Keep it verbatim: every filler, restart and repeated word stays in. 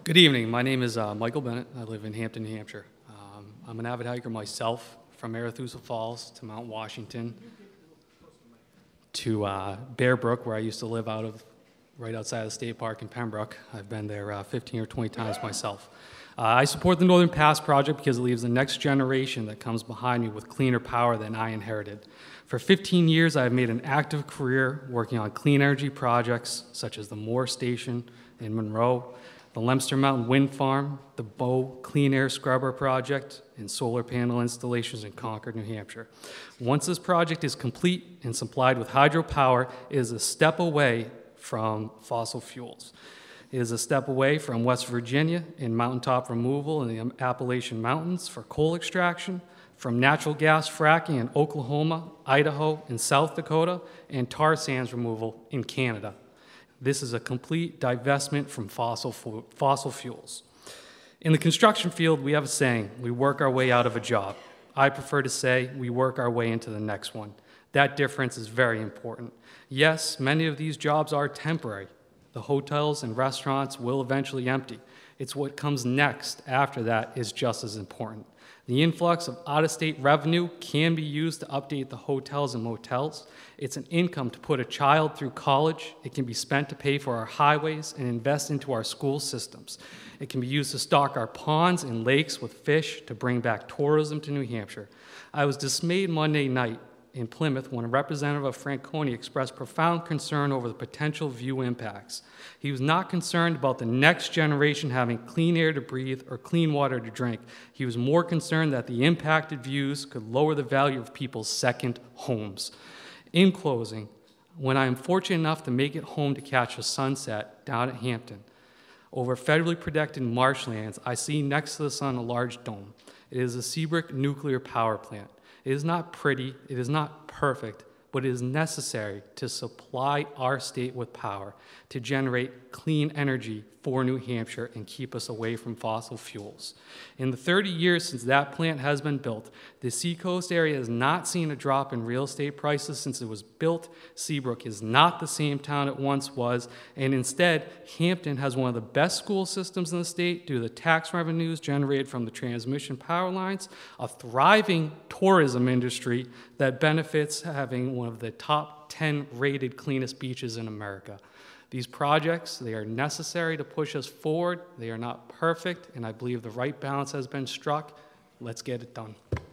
Good evening. My name is uh, Michael Bennett. I live in Hampton, New Hampshire. Um, I'm an avid hiker myself, from Arethusa Falls to Mount Washington to uh, Bear Brook, where I used to live out of, right outside of the state park in Pembroke. I've been there uh, fifteen or twenty times myself. Uh, I support the Northern Pass project because it leaves the next generation that comes behind me with cleaner power than I inherited. For fifteen years, I have made an active career working on clean energy projects such as the Moore Station in Monroe, the Lemster Mountain Wind Farm, the Bow Clean Air Scrubber Project, and solar panel installations in Concord, New Hampshire. Once this project is complete and supplied with hydropower, it is a step away from fossil fuels. It is a step away from West Virginia in mountaintop removal in the Appalachian Mountains for coal extraction, from natural gas fracking in Oklahoma, Idaho, and South Dakota, and tar sands removal in Canada. This is a complete divestment from fossil, fu fossil fuels. In the construction field, we have a saying, we work our way out of a job. I prefer to say we work our way into the next one. That difference is very important. Yes, many of these jobs are temporary. The hotels and restaurants will eventually empty. It's what comes next after that is just as important. The influx of out-of-state revenue can be used to update the hotels and motels. It's an income to put a child through college. It can be spent to pay for our highways and invest into our school systems. It can be used to stock our ponds and lakes with fish to bring back tourism to New Hampshire. I was dismayed Monday night in Plymouth when a representative of Franconia expressed profound concern over the potential view impacts. He was not concerned about the next generation having clean air to breathe or clean water to drink. He was more concerned that the impacted views could lower the value of people's second homes. In closing, when I am fortunate enough to make it home to catch a sunset down at Hampton, over federally protected marshlands, I see next to the sun a large dome. It is the Seabrook Nuclear Power Plant. It is not pretty, it is not perfect, but it is necessary to supply our state with power, to generate clean energy for New Hampshire and keep us away from fossil fuels. In the thirty years since that plant has been built, the Seacoast area has not seen a drop in real estate prices since it was built. Seabrook is not the same town it once was, and instead, Hampton has one of the best school systems in the state due to the tax revenues generated from the transmission power lines, a thriving tourism industry that benefits having one of the top ten rated cleanest beaches in America. These projects, they are necessary to push us forward. They are not perfect, and I believe the right balance has been struck. Let's get it done.